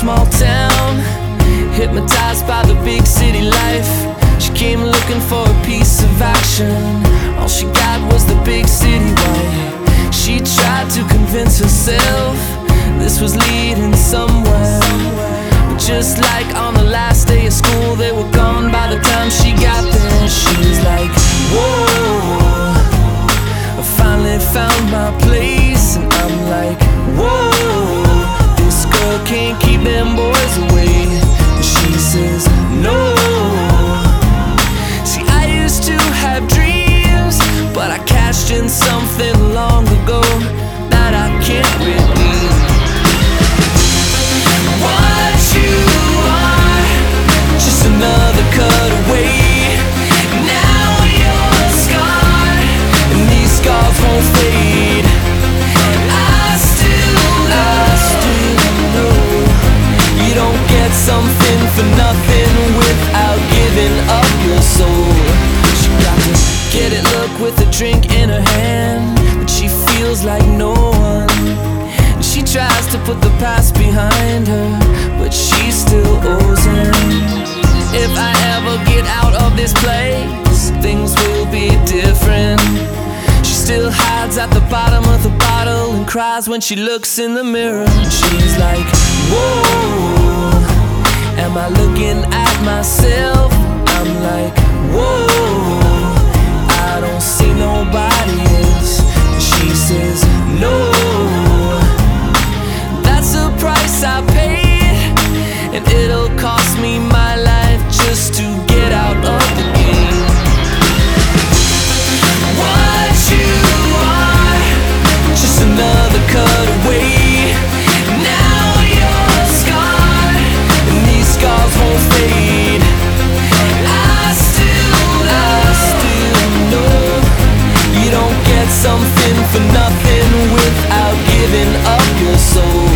small town, hypnotized by the big city life. She came looking for a piece of action. All she got was the big city white. She tried to convince herself this was leading somewhere, but just like on the last day of school, they were gone by the time she got there. She was like, whoa, I finally found my place. And I'm like, whoa, this girl can't keep them boys away. And she says, no. See, I used to have dreams, but I cashed in something long ago that I can't redeem. What you are, just another cutaway. Now you're scarred, and these scars won't fade. I still know you don't get something for nothing without giving up your soul. She got to get it, look, with a drink in her hand, but she feels like no one. She tries to put the past behind her, but she still owes him. If I ever get out of this place, things will be different. She still hides at the bottom of the bottle and cries when she looks in the mirror. She's like, whoa, am I looking at myself? I'm like, whoa, I don't see nobody else. She says, no. Price I paid, and it'll cost me my life just to get out of the game. What you are, just another cutaway. Now you're scarred, and these scars won't fade. I still know you don't get something for nothing without giving up your soul.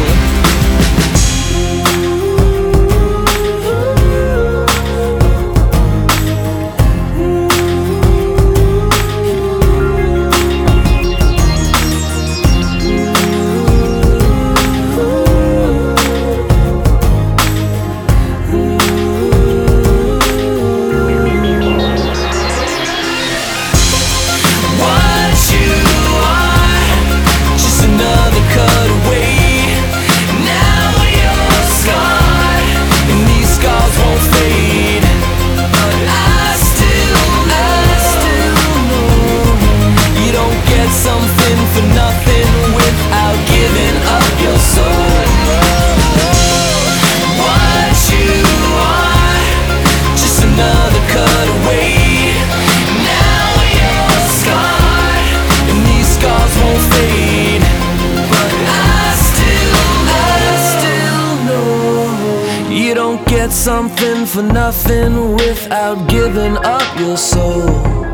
Get something for nothing without giving up your soul.